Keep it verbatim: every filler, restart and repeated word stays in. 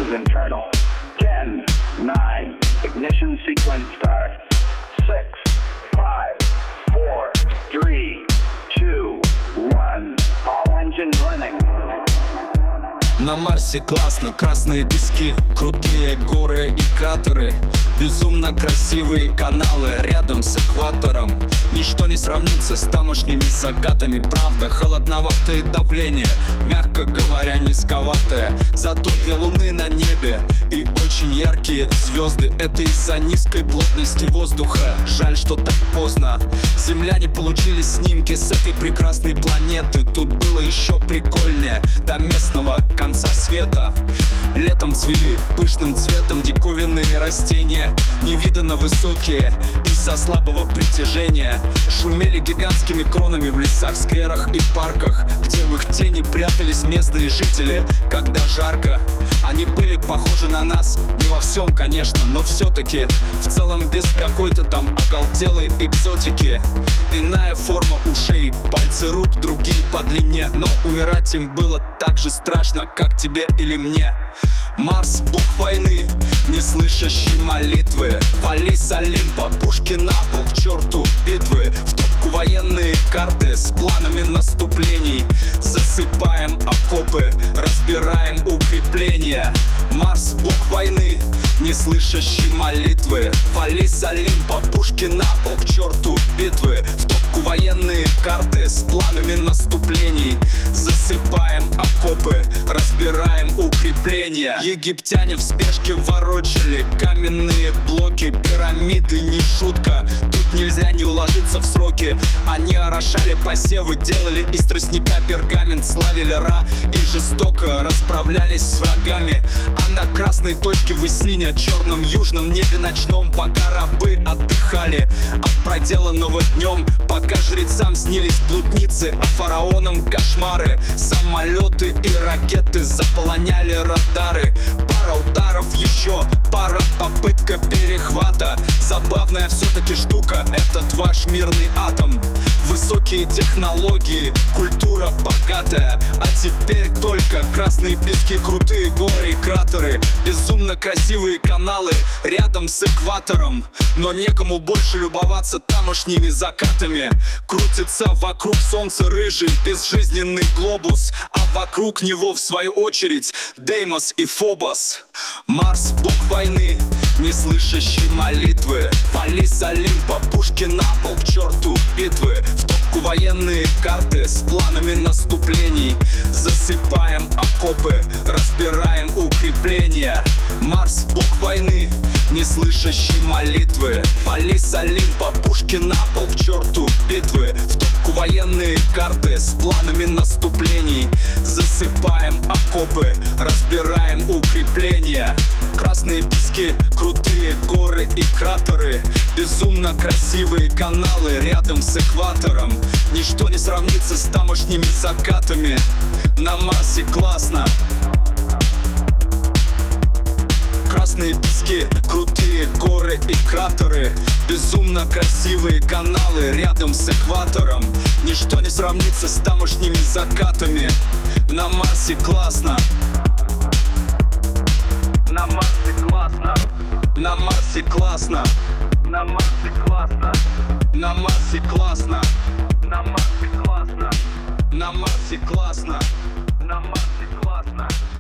is internal. Ten, nine, ignition sequence start. Six, five, four, three, two, one. All engines running. На Марсе классно, красные пески, крутые горы и кратеры, безумно красивые каналы рядом с экватором. Ничто не сравнится с тамошними закатами. Правда, холодноватое давление, мягко говоря, низковатое. Зато две луны на небе и очень яркие звезды. Это из-за низкой плотности воздуха. Жаль, что так поздно земляне получили снимки с этой прекрасной планеты. Тут было еще прикольнее, до местного конца света. Летом цвели пышным цветом диковинные растения, невиданно высокие из-за слабого притяжения. Шумели гигантскими кронами в лесах, скверах и парках, где в их тени прятались местные жители, когда жарко. Они были похожи на нас, не во всем, конечно, но все-таки в целом без какой-то там оголтелой экзотики. Иная форма ушей, пальцы рук другие по длине, но умирать им было так же страшно, как тебе или мне. Марс, бог войны, не слышащий молитвы. Вали с Олимпа, пушки на пол, к черту битвы. В топку военные карты с планами наступлений. Засыпаем окопы, разбираем укрепления. Марс, бог войны, не слышащий молитвы. Вали с Олимпа, пушки на пол, к черту битвы. В топку военные карты с планами наступлений. Засыпаем окопы, разбираем укрепления. Египтяне в спешке ворочали каменные блоки, пирамиды не шутка. Тут нельзя не уложиться в сроки. Они орошали посевы, делали из тростника пергамент, славили Ра и жестоко расправлялись с врагами. А на красной точке в Исине, черном южном небе ночном, пока рабы отдыхали от проделанного днем, пока жрецам снились блудницы, а фараонам кошмары. Самолеты и ракеты заполоняли радары. Пара ударов еще, пара попытка перехвата. Забавная все-таки штука этот ваш мирный атом. Высокие технологии, культура богатая. А теперь только красные пески, крутые горы и кратеры, безумно красивые каналы рядом с экватором. Но некому больше любоваться тамошними закатами. Крутится вокруг солнца рыжий безжизненный глобус, а вокруг него в свою очередь Деймос и Фобос. Марс, бог войны, не слышащий молитвы. Вали с Олимпа, пушки на пол, к черту битвы. В топку военные карты с планами наступлений. Засыпаем окопы, разбираем укрепления. Марс, бог войны, не слышащий молитвы. Вали с Олимпа, пушки на пол, к черту битвы. В топку военные карты с планами наступлений. Засыпаем окопы, разбираем укрепления. Красные пески, крутые горы и кратеры, безумно красивые каналы рядом с экватором. Ничто не сравнится с тамошними закатами. На Марсе классно. Красные пески, крутые горы и кратеры, безумно красивые каналы рядом с экватором. Ничто не сравнится с тамошними закатами. На Марсе классно. На Марсе классно. На Марсе классно. На Марсе классно. На Марсе классно. На Марсе классно. На Марсе классно. На Марсе